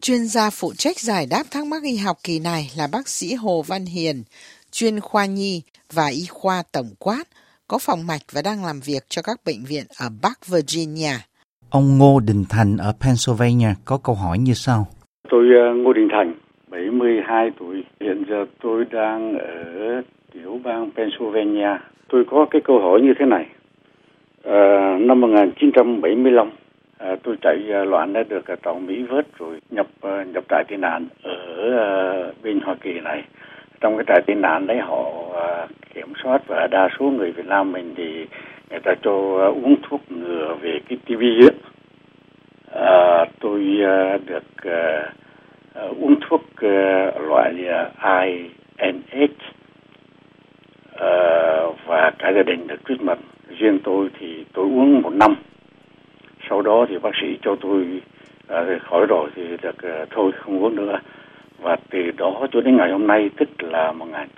Chuyên gia phụ trách giải đáp thắc mắc y học kỳ này là bác sĩ Hồ Văn Hiền, chuyên khoa nhi và y khoa tổng quát, có phòng mạch và đang làm việc cho các bệnh viện ở Bắc Virginia. Ông Ngô Đình Thành ở Pennsylvania có câu hỏi như sau. Tôi Ngô Đình Thành, 72 tuổi. Hiện giờ tôi đang ở tiểu bang Pennsylvania. Tôi có cái câu hỏi như thế này. Năm 1975, tôi chạy loạn đã được tàu Mỹ vớt rồi nhập trại tị nạn ở bên Hoa Kỳ này. Trong cái trại tị nạn đấy họ kiểm soát và đa số người Việt Nam mình thì người ta cho uống thuốc ngừa về cái TB. Tôi được uống thuốc loại INH và cả gia đình được treatment. Riêng tôi thì tôi uống 1 năm. Sau đó thì bác sĩ cho tôi khỏi rồi thì được thôi không uống nữa. Và từ đó cho đến ngày hôm nay, tức là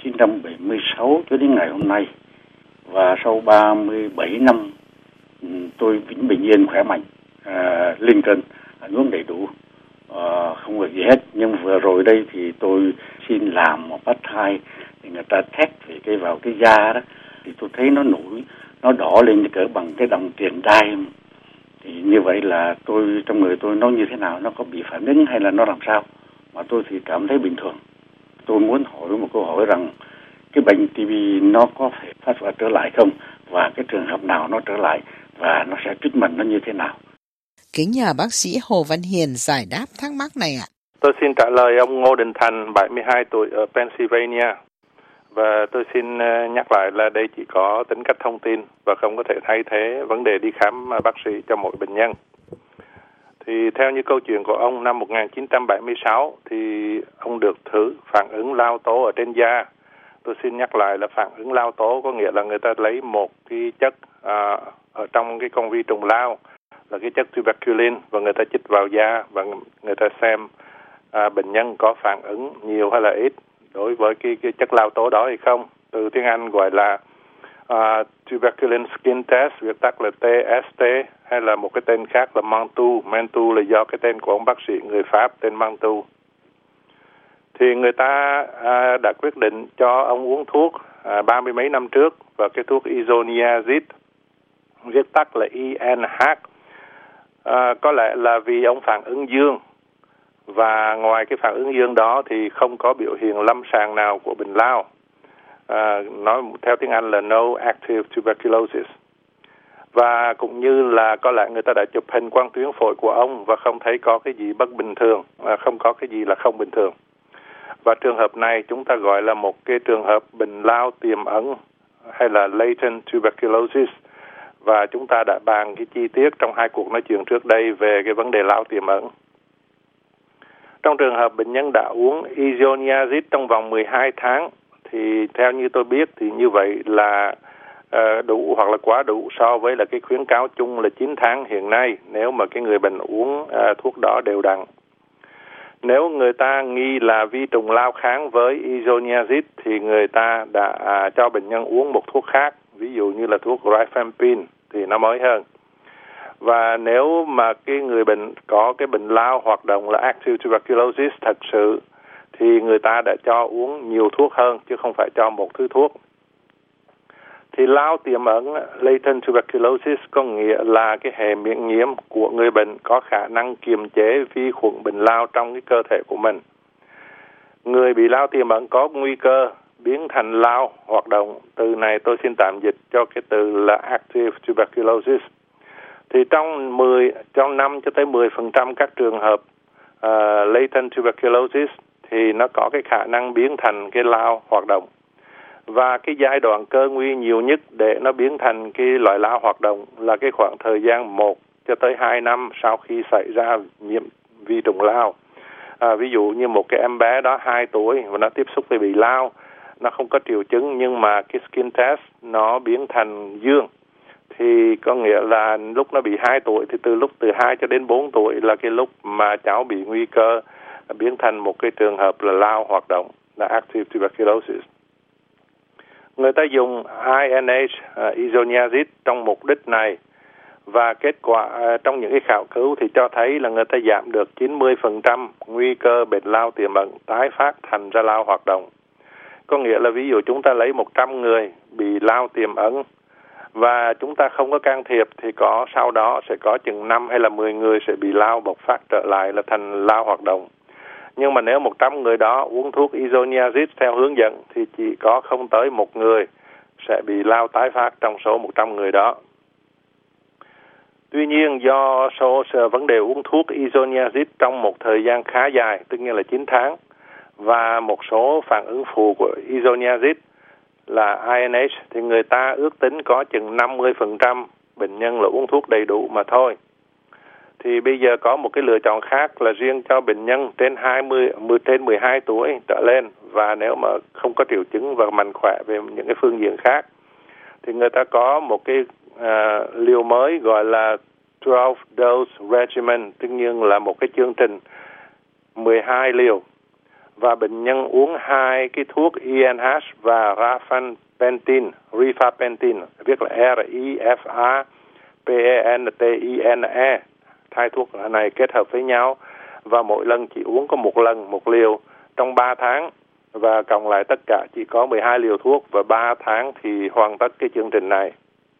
1976 cho đến ngày hôm nay, và sau 37 năm tôi vẫn bình yên khỏe mạnh, lên cân, ăn uống đầy đủ, không có gì hết. Nhưng vừa rồi đây thì tôi xin làm một bắt thai, thì người ta test về cái vào cái da đó, thì tôi thấy nó nổi, nó đỏ lên cỡ bằng cái đồng tiền đai. Thì như vậy là tôi trong người tôi nó như thế nào, nó có bị phản ứng hay là nó làm sao? Mà tôi thì cảm thấy bình thường. Tôi muốn hỏi một câu hỏi rằng cái bệnh TB nó có thể phát triển trở lại không, và cái trường hợp nào nó trở lại và nó sẽ treatment nó như thế nào? Kính nhờ bác sĩ Hồ Văn Hiền giải đáp thắc mắc này ạ. Tôi xin trả lời ông Ngô Đình Thành, 72 tuổi ở Pennsylvania. Và tôi xin nhắc lại là đây chỉ có tính cách thông tin và không có thể thay thế vấn đề đi khám bác sĩ cho mỗi bệnh nhân. Thì theo như câu chuyện của ông, năm 1976 thì ông được thử phản ứng lao tố ở trên da. Tôi xin nhắc lại là phản ứng lao tố có nghĩa là người ta lấy một cái chất ở trong cái con vi trùng lao, là cái chất tuberculin, và người ta chích vào da và người ta xem bệnh nhân có phản ứng nhiều hay là ít đối với cái chất lao tố đó hay không. Từ tiếng Anh gọi là tuberculin skin test, viết tắt là TST, hay là một cái tên khác là Mantoux. Mantoux là do cái tên của ông bác sĩ người Pháp tên Mantoux. Thì người ta đã quyết định cho ông uống thuốc 30 mấy năm trước, và cái thuốc Isoniazid, viết tắt là INH. Có lẽ là vì ông phản ứng dương, và ngoài cái phản ứng dương đó thì không có biểu hiện lâm sàng nào của bệnh lao. Nói theo tiếng Anh là no active tuberculosis. Và cũng như là có lẽ người ta đã chụp hình quang tuyến phổi của ông và không thấy có cái gì bất bình thường, không có cái gì là không bình thường. Và trường hợp này chúng ta gọi là một cái trường hợp bệnh lao tiềm ẩn hay là latent tuberculosis. Và chúng ta đã bàn cái chi tiết trong 2 cuộc nói chuyện trước đây về cái vấn đề lao tiềm ẩn. Trong trường hợp bệnh nhân đã uống Isoniazid trong vòng 12 tháng, thì theo như tôi biết thì như vậy là đủ hoặc là quá đủ so với là cái khuyến cáo chung là 9 tháng hiện nay, nếu mà cái người bệnh uống thuốc đó đều đặn. Nếu người ta nghi là vi trùng lao kháng với Isoniazid thì người ta đã cho bệnh nhân uống một thuốc khác, ví dụ như là thuốc Rifampin thì nó mới hơn. Và nếu mà cái người bệnh có cái bệnh lao hoạt động là active tuberculosis thật sự thì người ta đã cho uống nhiều thuốc hơn chứ không phải cho một thứ thuốc. Thì lao tiềm ẩn latent tuberculosis có nghĩa là cái hệ miễn nhiễm của người bệnh có khả năng kiềm chế vi khuẩn bệnh lao trong cái cơ thể của mình. Người bị lao tiềm ẩn có nguy cơ biến thành lao hoạt động. Từ này tôi xin tạm dịch cho cái từ là active tuberculosis. Thì trong 5 cho tới 10% các trường hợp latent tuberculosis thì nó có cái khả năng biến thành cái lao hoạt động. Và cái giai đoạn cơ nguy nhiều nhất để nó biến thành cái loại lao hoạt động là cái khoảng thời gian 1 cho tới 2 năm sau khi xảy ra nhiễm vi trùng lao. Ví dụ như một cái em bé đó 2 tuổi và nó tiếp xúc với bị lao, nó không có triệu chứng nhưng mà cái skin test nó biến thành dương. Thì có nghĩa là lúc nó bị 2 tuổi thì từ 2 cho đến 4 tuổi là cái lúc mà cháu bị nguy cơ biến thành một cái trường hợp là lao hoạt động, là active tuberculosis. Người ta dùng INH, Isoniazid trong mục đích này Và kết quả trong những cái khảo cứu thì cho thấy là người ta giảm được 90% nguy cơ bệnh lao tiềm ẩn tái phát thành ra lao hoạt động. Có nghĩa là ví dụ chúng ta lấy 100 người bị lao tiềm ẩn và chúng ta không có can thiệp thì sau đó sẽ có chừng 5 hay là 10 người sẽ bị lao bộc phát trở lại là thành lao hoạt động. Nhưng mà nếu 100 người đó uống thuốc isoniazid theo hướng dẫn thì chỉ có không tới một người sẽ bị lao tái phát trong số 100 người đó. Tuy nhiên do vấn đề uống thuốc isoniazid trong một thời gian khá dài, tức là 9 tháng, và một số phản ứng phụ của isoniazid là INH thì người ta ước tính có chừng 50% bệnh nhân là uống thuốc đầy đủ mà thôi. Thì bây giờ có một cái lựa chọn khác là riêng cho bệnh nhân trên 12 tuổi trở lên và nếu mà không có triệu chứng và mạnh khỏe về những cái phương diện khác thì người ta có một cái liều mới gọi là 12 dose regimen, tức nhiên là một cái chương trình 12 liều. Và bệnh nhân uống 2 cái thuốc INH và rifampicin, viết là RIFAPENTINE. Hai thuốc này kết hợp với nhau và mỗi lần chỉ uống có một lần một liều trong 3 tháng và cộng lại tất cả chỉ có 12 liều thuốc và 3 tháng thì hoàn tất cái chương trình này.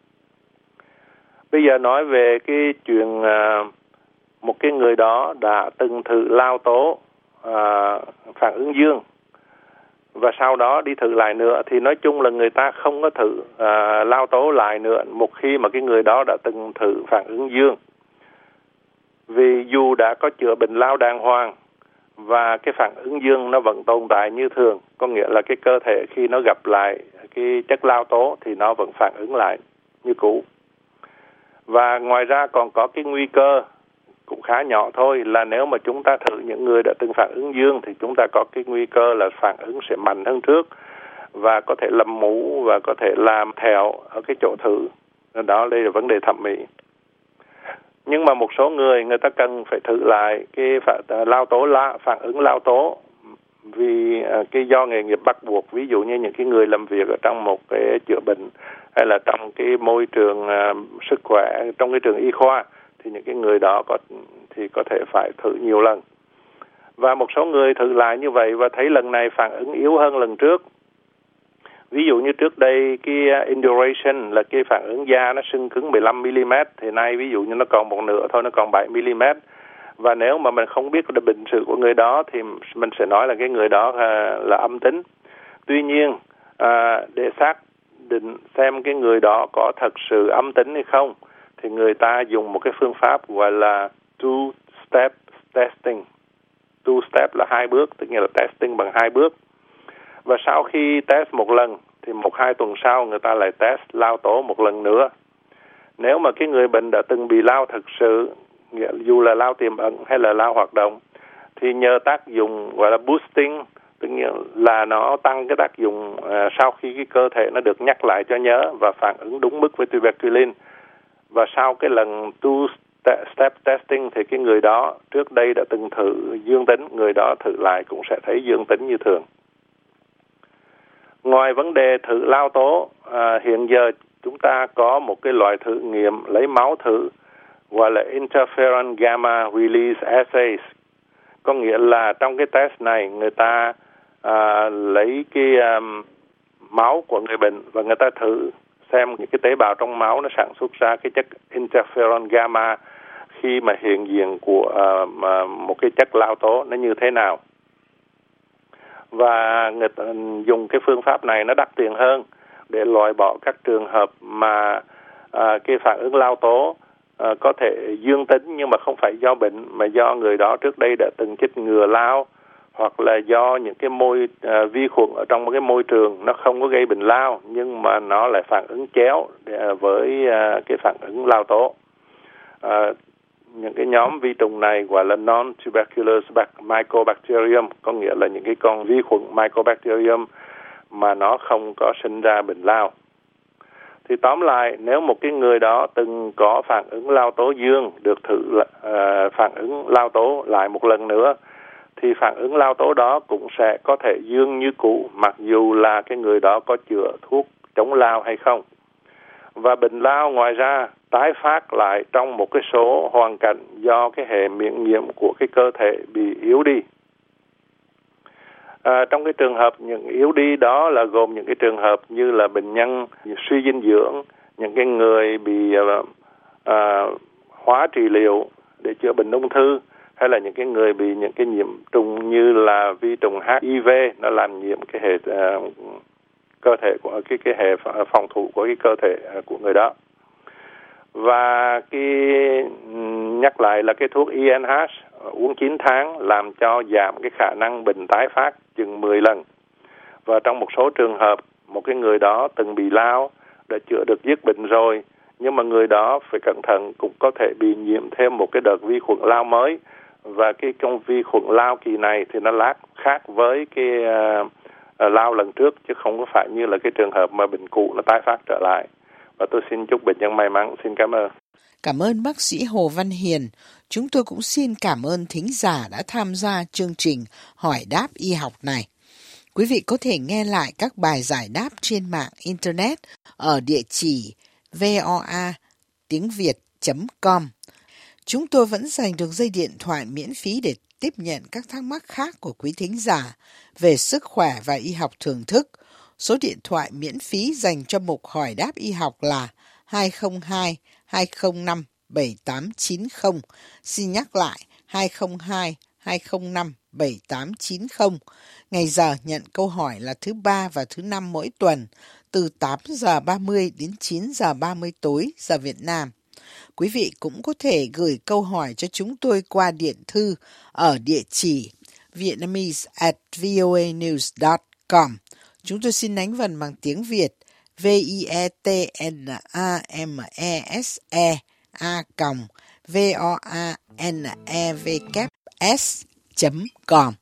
Bây giờ nói về cái chuyện một cái người đó đã từng thử lao tố phản ứng dương và sau đó đi thử lại nữa thì nói chung là người ta không có thử lao tố lại nữa một khi mà cái người đó đã từng thử phản ứng dương. Vì dù đã có chữa bệnh lao đàng hoàng và cái phản ứng dương nó vẫn tồn tại như thường, có nghĩa là cái cơ thể khi nó gặp lại cái chất lao tố thì nó vẫn phản ứng lại như cũ. Và ngoài ra còn có cái nguy cơ cũng khá nhỏ thôi là nếu mà chúng ta thử những người đã từng phản ứng dương thì chúng ta có cái nguy cơ là phản ứng sẽ mạnh hơn trước và có thể lầm mũ và có thể làm thẹo ở cái chỗ thử. Đó đây là vấn đề thẩm mỹ. Nhưng mà một số người ta cần phải thử lại cái phản ứng lao tố vì cái do nghề nghiệp bắt buộc, ví dụ như những cái người làm việc ở trong một cái chữa bệnh hay là trong cái môi trường sức khỏe, trong cái trường y khoa thì những cái người đó có thể phải thử nhiều lần. Và một số người thử lại như vậy và thấy lần này phản ứng yếu hơn lần trước. Ví dụ như trước đây cái induration là cái phản ứng da nó sưng cứng 15mm thì nay ví dụ như nó còn một nửa thôi, nó còn 7mm. Và nếu mà mình không biết được bệnh sử của người đó thì mình sẽ nói là cái người đó là âm tính. Tuy nhiên để xác định xem cái người đó có thật sự âm tính hay không thì người ta dùng một cái phương pháp gọi là two-step testing. Two-step là 2 bước, tức nghĩa là testing bằng 2 bước. Và sau khi test một lần thì 1-2 tuần sau người ta lại test lao tố một lần nữa. Nếu mà cái người bệnh đã từng bị lao thực sự, dù là lao tiềm ẩn hay là lao hoạt động, thì nhờ tác dụng gọi là boosting, tức là nó tăng cái tác dụng sau khi cái cơ thể nó được nhắc lại cho nhớ và phản ứng đúng mức với tuberculin. Và sau cái lần two-step testing thì cái người đó trước đây đã từng thử dương tính, người đó thử lại cũng sẽ thấy dương tính như thường. Ngoài vấn đề thử lao tố, hiện giờ chúng ta có một cái loại thử nghiệm lấy máu thử gọi là interferon gamma release assays. Có nghĩa là trong cái test này người ta lấy cái máu của người bệnh và người ta thử xem những cái tế bào trong máu nó sản xuất ra cái chất interferon gamma khi mà hiện diện của một cái chất lao tố nó như thế nào. Và người ta dùng cái phương pháp này nó đắt tiền hơn để loại bỏ các trường hợp mà cái phản ứng lao tố có thể dương tính nhưng mà không phải do bệnh mà do người đó trước đây đã từng chích ngừa lao hoặc là do những cái vi khuẩn ở trong một cái môi trường nó không có gây bệnh lao nhưng mà nó lại phản ứng chéo với cái phản ứng lao tố. Những cái nhóm vi trùng này gọi là non-tuberculous mycobacterium, có nghĩa là những cái con vi khuẩn mycobacterium mà nó không có sinh ra bệnh lao. Thì tóm lại, nếu một cái người đó từng có phản ứng lao tố dương được thử phản ứng lao tố lại một lần nữa, thì phản ứng lao tố đó cũng sẽ có thể dương như cũ mặc dù là cái người đó có chữa thuốc chống lao hay không. Và bệnh lao ngoài ra tái phát lại trong một cái số hoàn cảnh do cái hệ miễn nhiễm của cái cơ thể bị yếu đi. Trong cái trường hợp những yếu đi đó là gồm những cái trường hợp như là bệnh nhân suy dinh dưỡng, những cái người bị hóa trị liệu để chữa bệnh ung thư, hay là những cái người bị những cái nhiễm trùng như là vi trùng HIV nó làm nhiễm cái hệ cơ thể của cái hệ phòng thủ của cái cơ thể của người đó. Và cái nhắc lại là cái thuốc ENH uống 9 tháng làm cho giảm cái khả năng bệnh tái phát chừng 10 lần. Và trong một số trường hợp, một cái người đó từng bị lao đã chữa được dứt bệnh rồi, nhưng mà người đó phải cẩn thận, cũng có thể bị nhiễm thêm một cái đợt vi khuẩn lao mới. Và cái con vi khuẩn lao kỳ này thì nó khác với cái lao lần trước, chứ không có phải như là cái trường hợp mà bệnh cũ nó tái phát trở lại. Và tôi xin chúc bệnh nhân may mắn. Xin cảm ơn. Cảm ơn bác sĩ Hồ Văn Hiền. Chúng tôi cũng xin cảm ơn thính giả đã tham gia chương trình Hỏi đáp y học này. Quý vị có thể nghe lại các bài giải đáp trên mạng Internet ở địa chỉ voa.tiếng.việt.com. Chúng tôi vẫn dành đường dây điện thoại miễn phí để tiếp nhận các thắc mắc khác của quý thính giả về sức khỏe và y học thưởng thức. Số điện thoại miễn phí dành cho mục Hỏi đáp y học là 202 205 7890. Xin nhắc lại 202 205 7890. Ngày giờ nhận câu hỏi là thứ Ba và thứ Năm mỗi tuần, từ 8 giờ 30 đến 9 giờ 30 tối giờ Việt Nam. Quý vị cũng có thể gửi câu hỏi cho chúng tôi qua điện thư ở địa chỉ vietnamese@voanews.com. Chúng tôi xin đánh vần bằng tiếng Việt vietnamese@voanevks.com.